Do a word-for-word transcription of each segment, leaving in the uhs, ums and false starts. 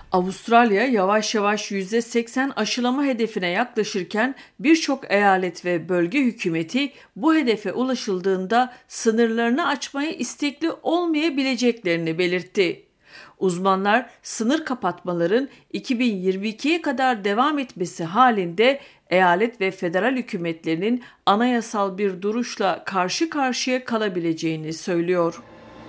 Avustralya yavaş yavaş yüzde seksen aşılama hedefine yaklaşırken birçok eyalet ve bölge hükümeti bu hedefe ulaşıldığında sınırlarını açmaya istekli olmayabileceklerini belirtti. Uzmanlar sınır kapatmaların iki bin yirmi ikiye kadar devam etmesi halinde eyalet ve federal hükümetlerinin anayasal bir duruşla karşı karşıya kalabileceğini söylüyor.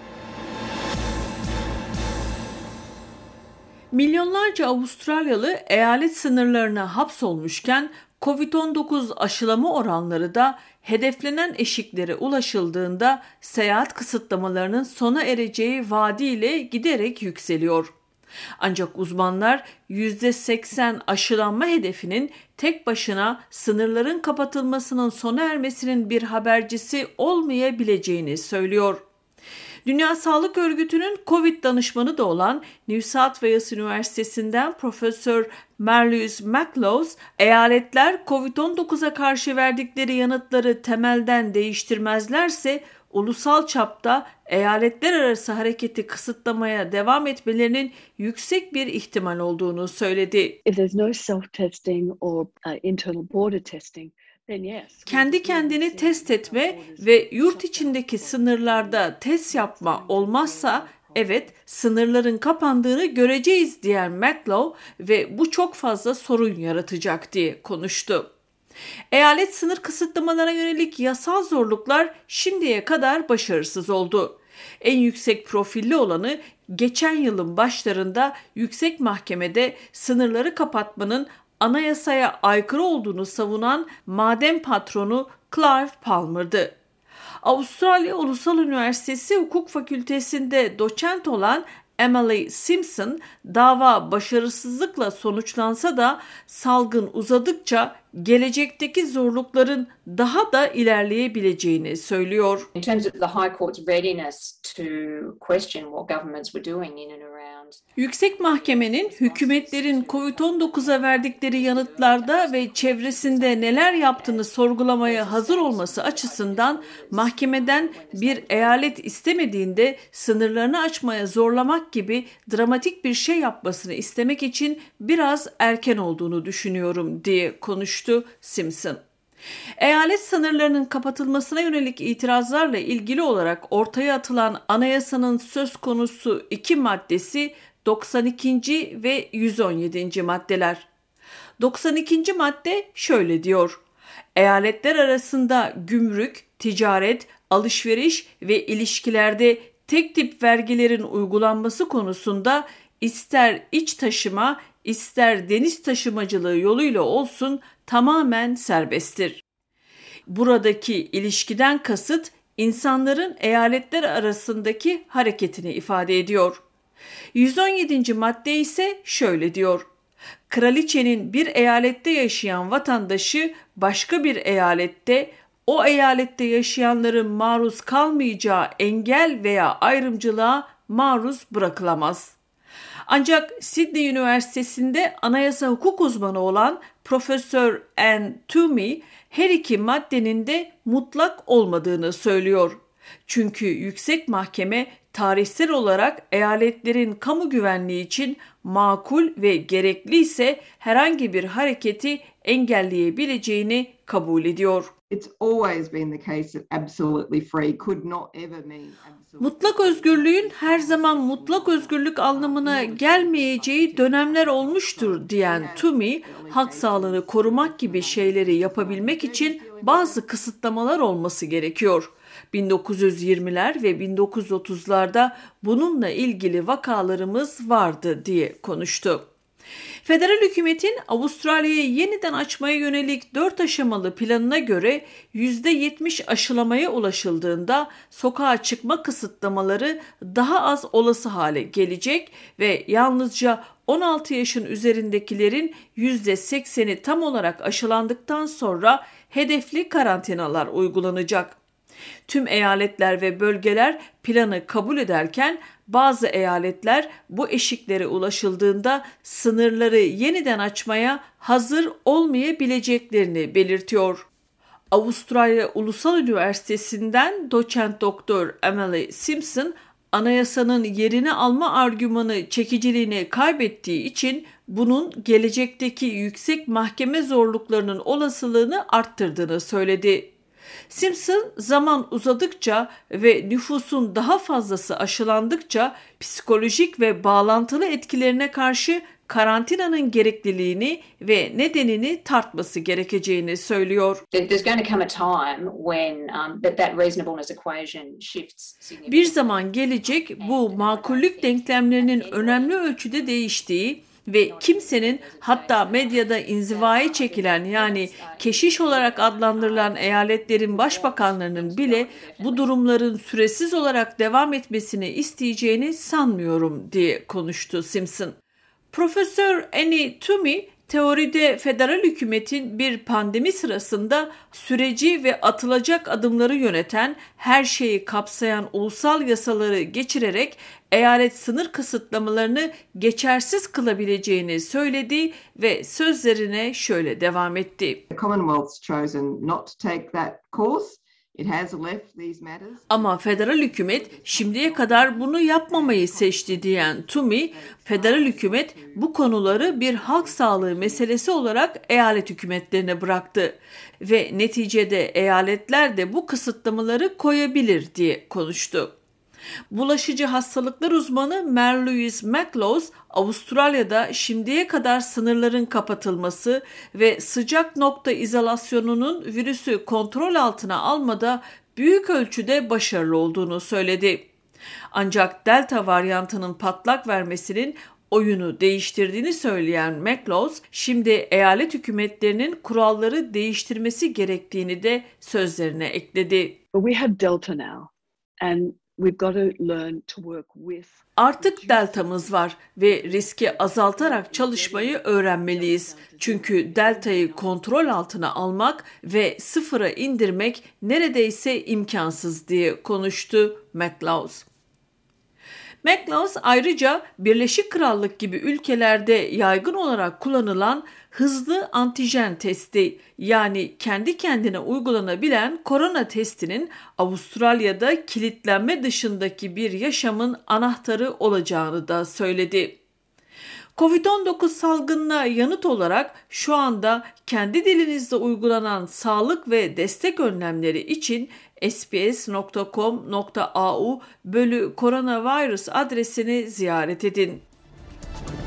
Milyonlarca Avustralyalı eyalet sınırlarına hapsolmuşken kovid on dokuz aşılama oranları da hedeflenen eşiklere ulaşıldığında seyahat kısıtlamalarının sona ereceği vaadiyle giderek yükseliyor. Ancak uzmanlar yüzde seksen aşılanma hedefinin tek başına sınırların kapatılmasının sona ermesinin bir habercisi olmayabileceğini söylüyor. Dünya Sağlık Örgütü'nün Covid danışmanı da olan New South Wales Üniversitesi'nden Profesör Marlies McLaws, eyaletler kovid on dokuza karşı verdikleri yanıtları temelden değiştirmezlerse ulusal çapta eyaletler arası hareketi kısıtlamaya devam etmelerinin yüksek bir ihtimal olduğunu söyledi. If there's no self-testing or uh, internal border testing, kendi kendini test etme ve yurt içindeki sınırlarda test yapma olmazsa evet sınırların kapandığını göreceğiz diyen McLaw ve bu çok fazla sorun yaratacak diye konuştu. Eyalet sınır kısıtlamalarına yönelik yasal zorluklar şimdiye kadar başarısız oldu. En yüksek profilli olanı geçen yılın başlarında yüksek mahkemede sınırları kapatmanın anayasaya aykırı olduğunu savunan maden patronu Clive Palmer'dı. Avustralya Ulusal Üniversitesi Hukuk Fakültesi'nde doçent olan Emily Simpson, dava başarısızlıkla sonuçlansa da salgın uzadıkça gelecekteki zorlukların daha da ilerleyebileceğini söylüyor. In terms of the High Court's readiness to question what governments were doing in and around. Yüksek Mahkemenin hükümetlerin kovid on dokuza verdikleri yanıtlarda ve çevresinde neler yaptığını sorgulamaya hazır olması açısından mahkemeden bir eyalet istemediğinde sınırlarını açmaya zorlamak gibi dramatik bir şey yapmasını istemek için biraz erken olduğunu düşünüyorum diye konuştu Simpson. Eyalet sınırlarının kapatılmasına yönelik itirazlarla ilgili olarak ortaya atılan anayasanın söz konusu iki maddesi doksan ikinci ve yüz on yedinci maddeler. doksan ikinci madde şöyle diyor: eyaletler arasında gümrük, ticaret, alışveriş ve ilişkilerde tek tip vergilerin uygulanması konusunda ister iç taşıma, ister deniz taşımacılığı yoluyla olsun tamamen serbesttir. Buradaki ilişkiden kasıt insanların eyaletler arasındaki hareketini ifade ediyor. yüz on yedinci madde ise şöyle diyor: kraliçenin bir eyalette yaşayan vatandaşı başka bir eyalette o eyalette yaşayanların maruz kalmayacağı engel veya ayrımcılığa maruz bırakılamaz. Ancak Sydney Üniversitesi'nde anayasa hukuk uzmanı olan Profesör Anne Toomey her iki maddenin de mutlak olmadığını söylüyor. Çünkü yüksek mahkeme tarihsel olarak eyaletlerin kamu güvenliği için makul ve gerekli ise herhangi bir hareketi engelleyebileceğini kabul ediyor. It's always been the case that absolutely free could not ever mean absolutely. Mutlak özgürlüğün her zaman mutlak özgürlük anlamına gelmeyeceği dönemler olmuştur diyen Toomey, halk sağlığını korumak gibi şeyleri yapabilmek için bazı kısıtlamalar olması gerekiyor. bin dokuz yüz yirmiler ve bin dokuz yüz otuzlarda bununla ilgili vakalarımız vardı diye konuştu. Federal hükümetin Avustralya'yı yeniden açmaya yönelik dört aşamalı planına göre yüzde yetmiş aşılamaya ulaşıldığında sokağa çıkma kısıtlamaları daha az olası hale gelecek ve yalnızca on altı yaşın üzerindekilerin yüzde sekseni tam olarak aşılandıktan sonra hedefli karantinalar uygulanacak. Tüm eyaletler ve bölgeler planı kabul ederken bazı eyaletler bu eşiklere ulaşıldığında sınırları yeniden açmaya hazır olmayabileceklerini belirtiyor. Avustralya Ulusal Üniversitesi'nden doçent doktor Emily Simpson, anayasanın yerini alma argümanı çekiciliğini kaybettiği için bunun gelecekteki yüksek mahkeme zorluklarının olasılığını arttırdığını söyledi. Simpson, zaman uzadıkça ve nüfusun daha fazlası aşılandıkça psikolojik ve bağlantılı etkilerine karşı karantinanın gerekliliğini ve nedenini tartması gerekeceğini söylüyor. There's going to come a time when um, that, that reasonableness equation shifts significantly. Bir zaman gelecek bu makullük denklemlerinin önemli ölçüde değiştiği ve kimsenin, hatta medyada inzivaya çekilen yani keşiş olarak adlandırılan eyaletlerin başbakanlarının bile bu durumların süresiz olarak devam etmesini isteyeceğini sanmıyorum diye konuştu Simpson. Profesör Annie Toomey, teoride federal hükümetin bir pandemi sırasında süreci ve atılacak adımları yöneten, her şeyi kapsayan ulusal yasaları geçirerek eyalet sınır kısıtlamalarını geçersiz kılabileceğini söyledi ve sözlerine şöyle devam etti. The Commonwealth's chosen not to take that course. It has left these matters. Ama federal hükümet şimdiye kadar bunu yapmamayı seçti diyen Toomey, federal hükümet bu konuları bir halk sağlığı meselesi olarak eyalet hükümetlerine bıraktı ve neticede eyaletler de bu kısıtlamaları koyabilir diye konuştu. Bulaşıcı hastalıklar uzmanı Mary Louise McLaws, Avustralya'da şimdiye kadar sınırların kapatılması ve sıcak nokta izolasyonunun virüsü kontrol altına almada büyük ölçüde başarılı olduğunu söyledi. Ancak Delta varyantının patlak vermesinin oyunu değiştirdiğini söyleyen McLaws, şimdi eyalet hükümetlerinin kuralları değiştirmesi gerektiğini de sözlerine ekledi. But we have Delta now, and we've got to learn to work with. Artık deltamız var ve riski azaltarak çalışmayı öğrenmeliyiz. Çünkü deltayı kontrol altına almak ve sıfıra indirmek neredeyse imkansız diye konuştu McLaws. McLaws ayrıca Birleşik Krallık gibi ülkelerde yaygın olarak kullanılan hızlı antijen testi, yani kendi kendine uygulanabilen korona testinin Avustralya'da kilitlenme dışındaki bir yaşamın anahtarı olacağını da söyledi. kovid on dokuz salgınına yanıt olarak şu anda kendi dilinizde uygulanan sağlık ve destek önlemleri için s b s nokta com nokta a u bölü koronavirüs adresini ziyaret edin.